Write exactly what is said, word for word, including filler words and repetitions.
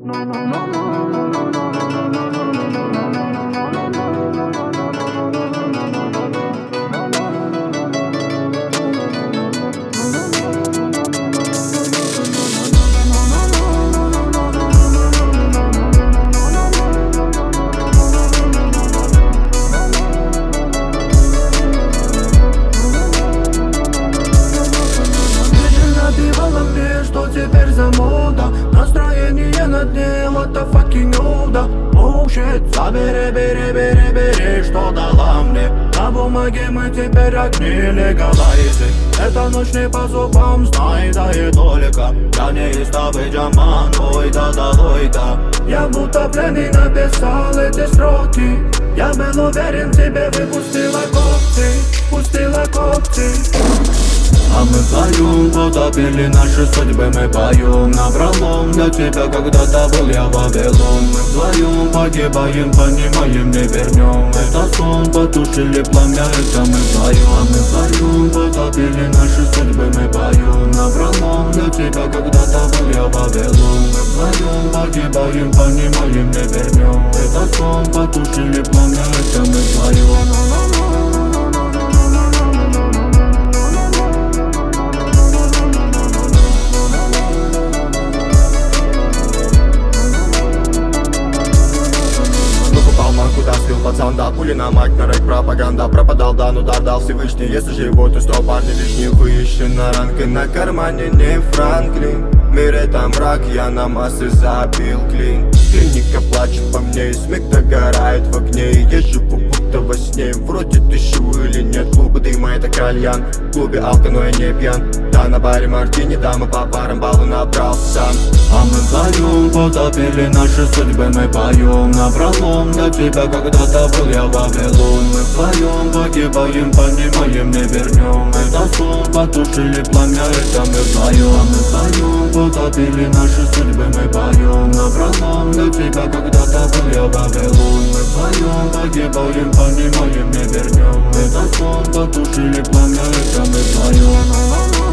Что теперь за мода? Настроение на дне, what the fucking nuda. Oh shit, забери, бери, бери, бери, что дала мне. На бумаге мы теперь огни легалайзы. Эта ночь не по зубам, знай, да и только. Я не из тобой джаман, ой да да ой да. Я будто пленный написал эти строки. Я был уверен, тебе выпустила когти, пустила когти. А мы вдвоем потопили наши судьбы, мы поем напролом. Для тебя когда-то был я Вавилон. Мы вдвоем погибаем, понимаем, не вернем. Это сон, потушили пламя, это мы вдвоем. А мы вдвоем потопили наши судьбы, мы поем напролом. Для тебя когда-то был я Вавилон. Мы вдвоем погибаем, понимаем, не вернем. Это сон, потушили пламя, это мы вдвоем. Куда слил пацан, да, пули на мать, на рэк, пропаганда. Пропадал, да, ну да, дал Всевышний. Если живот, то сто парни лишний выищена ранка. На кармане не Франклин. В мире там мрак, я на массы забил клин. Клиника плачет по мне, и смех догорает в огне. И я живу будто во сне, вроде дышу или нет. Клубы дыма это кальян, в клубе алко, но я не пьян. Да, на баре мартини, да, мы по парам баллы набрал сам. А мы вдвоем потопили наши судьбы, мы поем напролом. Для тебя когда-то был я Вавилон. Мы вдвоем погибаем, понимаем, не вернем. Это сон, потушили пламя, это мы вдвоем. А мы вдвоем потопили наши судьбы, мы поем напролом. Для тебя когда-то был я Вавилон. Мы вдвоем погибаем, понимаем, не вернем. Это сон, потушили пламя, это мы вдвоем.